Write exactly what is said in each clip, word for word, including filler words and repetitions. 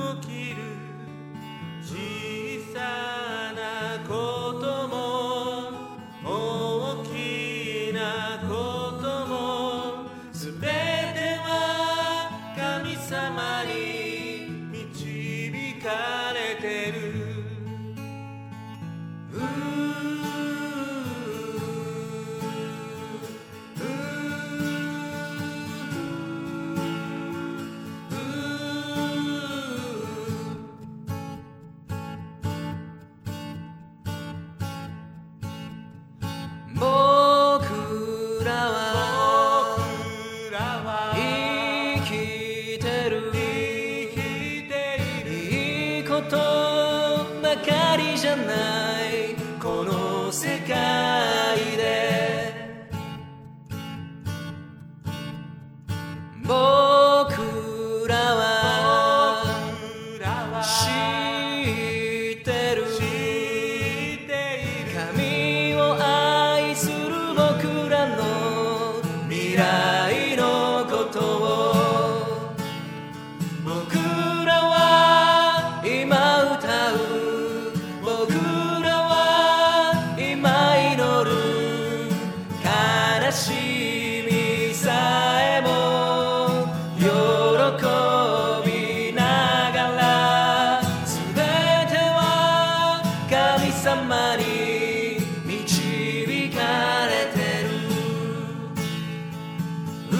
起きる小さなことも大きなこともすべては神様に導かれてる。うー僕らは生きてる、いいことばかりじゃないこの世界で。僕らは知ってる、神を愛する僕らの未来のことを。僕らは今歌う、僕らは今祈る、悲しみさえも喜びながら、すべては神様に導かれてる。う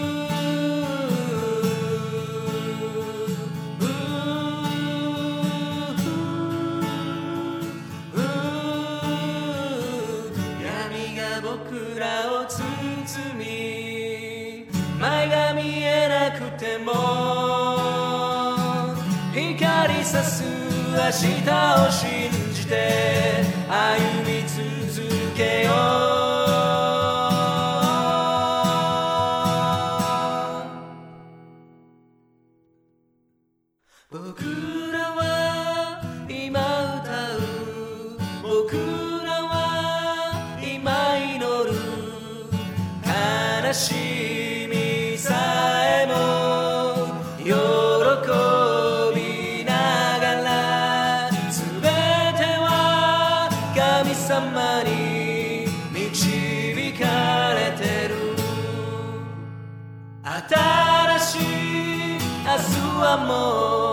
ーうーうー闇が僕らを包み、前が見えなくても光さす明日を信じて歩み続けよう。僕らは今歌う、僕らは今祈る、悲しみさえも喜びながら、すべては神様に導かれてる。新しい明日はもう